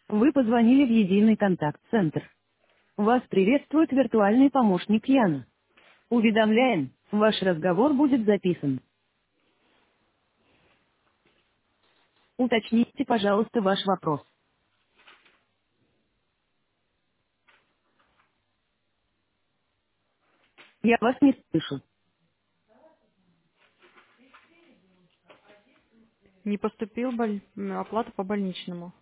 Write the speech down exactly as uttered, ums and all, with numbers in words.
Вы позвонили в единый контакт-центр. Вас приветствует виртуальный помощник Яна. Уведомляем, ваш разговор будет записан. Уточните, пожалуйста, ваш вопрос. Я вас не слышу. Не поступил боль- м, оплата по больничному.